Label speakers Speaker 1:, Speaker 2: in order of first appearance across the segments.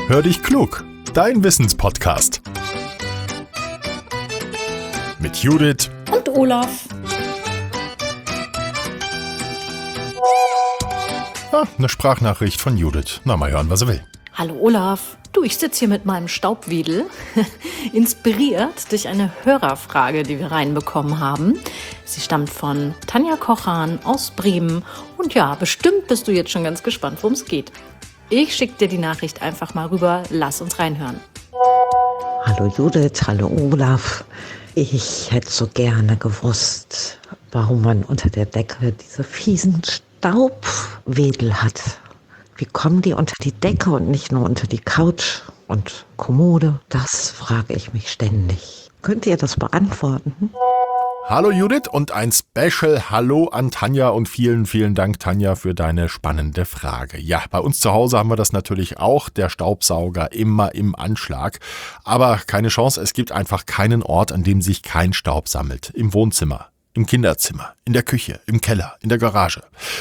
Speaker 1: Hör dich klug, dein Wissenspodcast. Mit Judith
Speaker 2: und Olaf.
Speaker 1: Eine Sprachnachricht von Judith. Na, mal hören, was er will.
Speaker 2: Hallo Olaf. Du, ich sitze hier mit meinem Staubwedel, inspiriert durch eine Hörerfrage, die wir reinbekommen haben. Sie stammt von Tanja Kochan aus Bremen. Und ja, bestimmt bist du jetzt schon ganz gespannt, worum es geht. Ich schicke dir die Nachricht einfach mal rüber. Lass uns reinhören.
Speaker 3: Hallo Judith, hallo Olaf. Ich hätte so gerne gewusst, warum man unter der Decke diese fiesen Staubwedel hat. Wie kommen die unter die Decke und nicht nur unter die Couch und Kommode? Das frage ich mich ständig. Könnt ihr das beantworten?
Speaker 1: Hallo Judith und ein Special Hallo an Tanja und vielen, vielen Dank, Tanja, für deine spannende Frage. Ja, bei uns zu Hause haben wir das natürlich auch, der Staubsauger immer im Anschlag. Aber keine Chance, es gibt einfach keinen Ort, an dem sich kein Staub sammelt. Im Wohnzimmer, im Kinderzimmer, in der Küche, im Keller, in der Garage.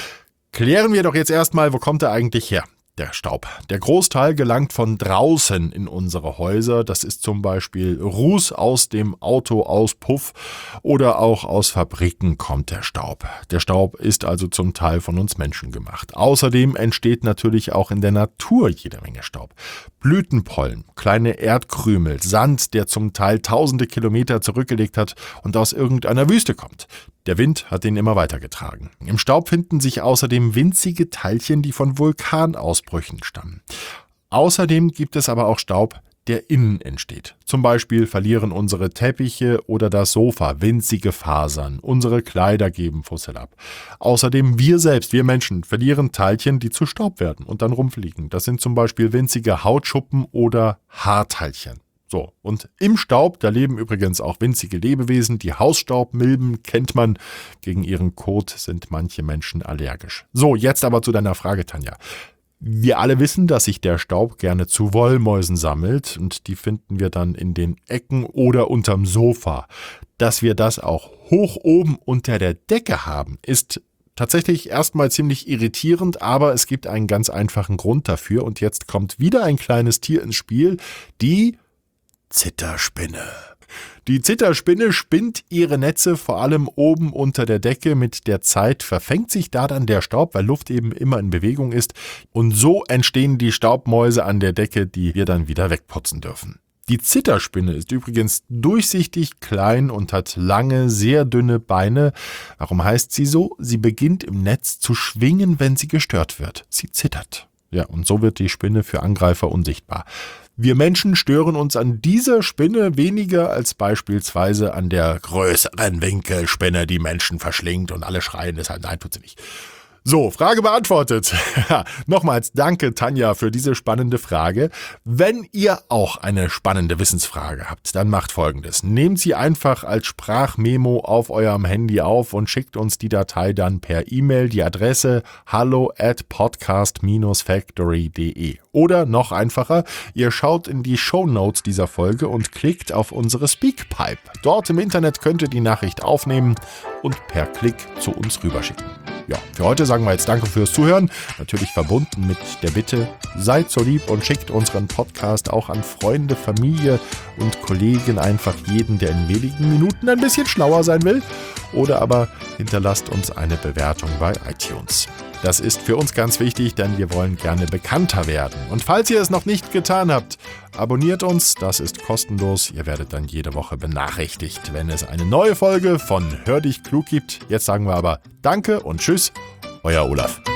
Speaker 1: Klären wir doch jetzt erstmal, wo kommt er eigentlich her? Der Staub. Der Großteil gelangt von draußen in unsere Häuser. Das ist zum Beispiel Ruß aus dem Autoauspuff oder auch aus Fabriken kommt der Staub. Der Staub ist also zum Teil von uns Menschen gemacht. Außerdem entsteht natürlich auch in der Natur jede Menge Staub. Blütenpollen, kleine Erdkrümel, Sand, der zum Teil tausende Kilometer zurückgelegt hat und aus irgendeiner Wüste kommt. Der Wind hat ihn immer weitergetragen. Im Staub finden sich außerdem winzige Teilchen, die von Vulkanausbrüchen stammen. Außerdem gibt es aber auch Staub, der innen entsteht. Zum Beispiel verlieren unsere Teppiche oder das Sofa winzige Fasern. Unsere Kleider geben Fussel ab. Außerdem wir selbst, wir Menschen, verlieren Teilchen, die zu Staub werden und dann rumfliegen. Das sind zum Beispiel winzige Hautschuppen oder Haarteilchen. So, und im Staub, da leben übrigens auch winzige Lebewesen. Die Hausstaubmilben kennt man. Gegen ihren Kot sind manche Menschen allergisch. So, jetzt aber zu deiner Frage, Tanja. Wir alle wissen, dass sich der Staub gerne zu Wollmäusen sammelt und die finden wir dann in den Ecken oder unterm Sofa. Dass wir das auch hoch oben unter der Decke haben, ist tatsächlich erstmal ziemlich irritierend, aber es gibt einen ganz einfachen Grund dafür. Und jetzt kommt wieder ein kleines Tier ins Spiel, die Zitterspinne. Die Zitterspinne spinnt ihre Netze vor allem oben unter der Decke. Mit der Zeit verfängt sich da dann der Staub, weil Luft eben immer in Bewegung ist. Und so entstehen die Staubmäuse an der Decke, die wir dann wieder wegputzen dürfen. Die Zitterspinne ist übrigens durchsichtig, klein und hat lange, sehr dünne Beine. Warum heißt sie so? Sie beginnt im Netz zu schwingen, wenn sie gestört wird. Sie zittert. Ja, und so wird die Spinne für Angreifer unsichtbar. Wir Menschen stören uns an dieser Spinne weniger als beispielsweise an der größeren Winkelspinne, die Menschen verschlingt und alle schreien deshalb, nein, tut sie nicht. So, Frage beantwortet. Nochmals danke, Tanja, für diese spannende Frage. Wenn ihr auch eine spannende Wissensfrage habt, dann macht Folgendes. Nehmt sie einfach als Sprachmemo auf eurem Handy auf und schickt uns die Datei dann per E-Mail. Die Adresse hallo@podcast-factory.de. Oder noch einfacher, ihr schaut in die Shownotes dieser Folge und klickt auf unsere Speakpipe. Dort im Internet könnt ihr die Nachricht aufnehmen und per Klick zu uns rüberschicken. Ja, für heute sagen wir jetzt Danke fürs Zuhören. Natürlich verbunden mit der Bitte, seid so lieb und schickt unseren Podcast auch an Freunde, Familie und Kollegen, einfach jeden, der in wenigen Minuten ein bisschen schlauer sein will. Oder aber hinterlasst uns eine Bewertung bei iTunes. Das ist für uns ganz wichtig, denn wir wollen gerne bekannter werden. Und falls ihr es noch nicht getan habt, abonniert uns, das ist kostenlos. Ihr werdet dann jede Woche benachrichtigt, wenn es eine neue Folge von Hör dich klug gibt. Jetzt sagen wir aber Danke und Tschüss, euer Olaf.